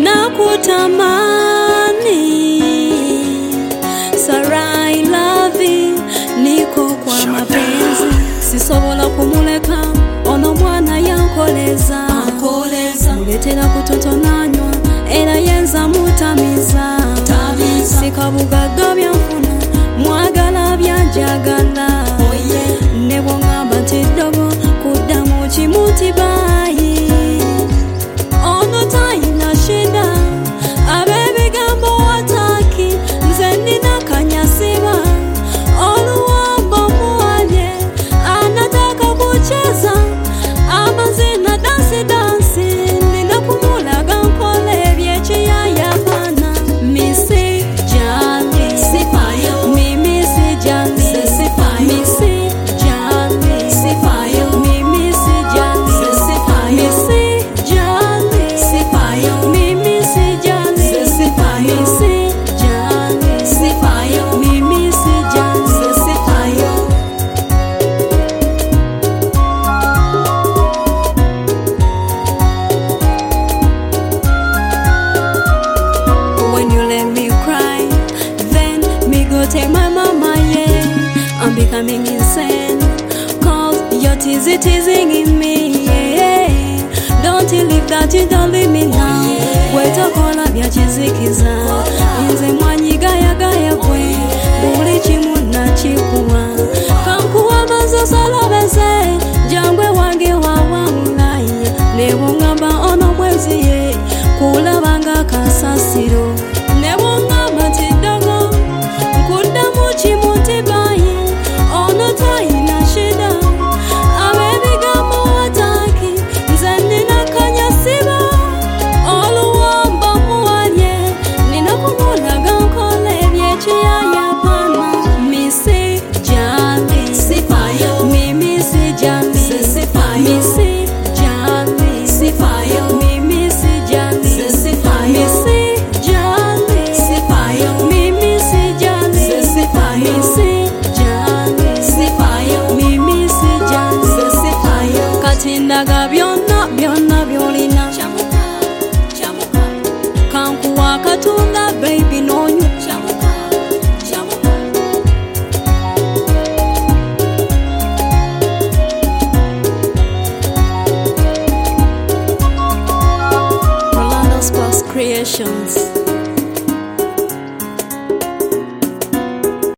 nakutamani. Sarah, I love you, niko kwa mapenzi, sisobola kumuleka ono mwana yankoleza muletera kutotonanywa era yenza mutamiza sikabugaga byanfuna mwagala byanjagala ne bwongamba nti ddogo kuddamu kimuti bayi ono tayina shida ab'ebigambo wataki nze nina kanyasiba oluwambo muwalye anataka kucheza amazina dansi nina kumulaga nkole byekiyaya bana misi jali sifayo mimi si jali misi jali sifayo mimi si jali misi jali sifayo mimi si jali misi jali sifayo mimi si jali sifayo. When you let me cry, then me go take my mama, yeah. I'm becoming insane, cause you're teasing in me, yeah. Don't you leave that, you don't leave me now. Wait a call up, ya chizikiza. Inze mwanyi gaya kwe, buli chimu na chikuwa. Kankuwa mazo salabese, jangwe wange wawangulaya. Nebongamba ono mwezi ye, kulabanga kasasiro. Nebongamba tiddogo, nkuddamu kimuti bayi, ono tayina shida. Ab'ebigambo wataki, nze nina kanyasiba. Oluwambo muwalye, nina kumulaga nkole byekiyaya bana. Misi jali sifayo, mimi si jali misi jali sifayo, mimi si jali misi jali sifayo, mimi si jali misi jali sifayo, mimi si jali sifayo. Kati ndaga byonna byolina kankuwa katonda baby nonyu Rolando Sparks Creations.